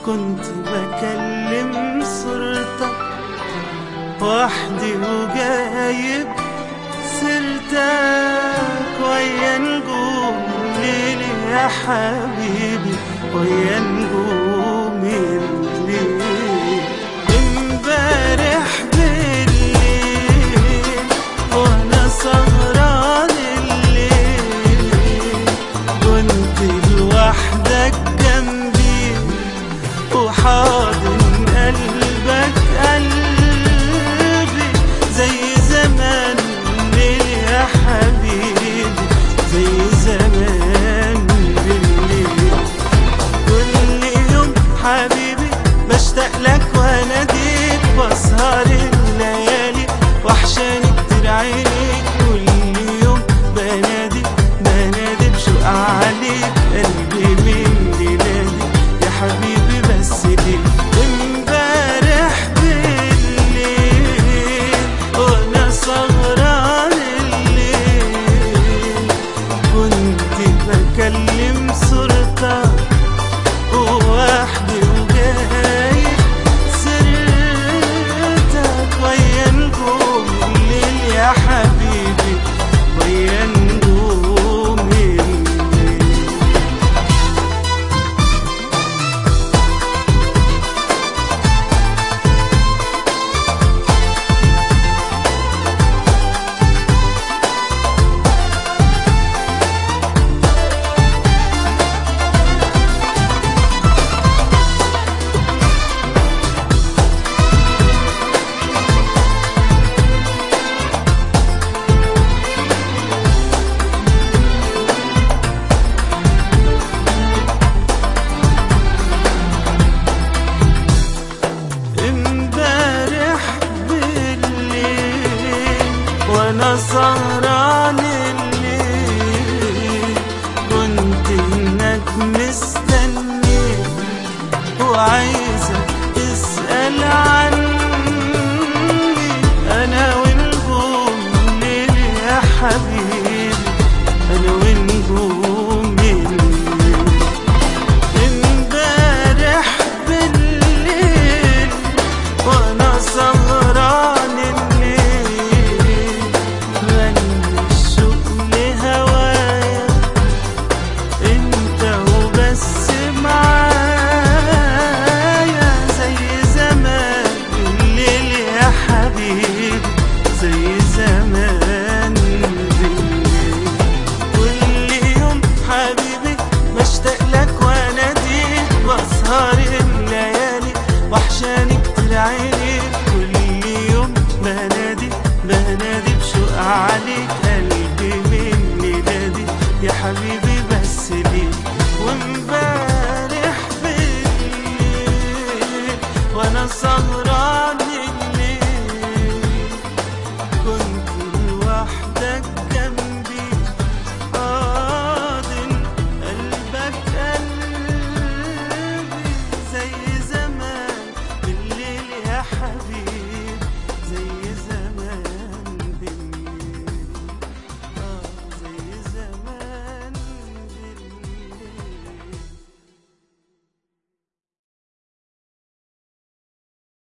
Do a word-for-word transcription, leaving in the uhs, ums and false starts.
كنت بكلم صورتك وحدي وجايب سيرتك ويا نجوم الليل يا حبيبي، ويا نجوم الليل. امبارح بالليل وانا سهران الليل كنت لوحدك جنبي وحاضن قلبك قلبي زي زمان ليه يا حبيبي، زي زمان بالليل. كل يوم حبيبي بشتاق لك واناديك، بسهر الليالي وحشاني كتير عينيك. كل يوم بنادي بنادي بشوق عليك، قلبي من ليلادي يا حبيبي بس ليك. امبارح بالليل وانا سهران الليل كنت بكلم صورتك ووحدي وجايب سيرتك ويا نجوم الليل يا حبيبي، ويا نجوم الليل. وانا سهران الليل كنت انك مستني وعايزك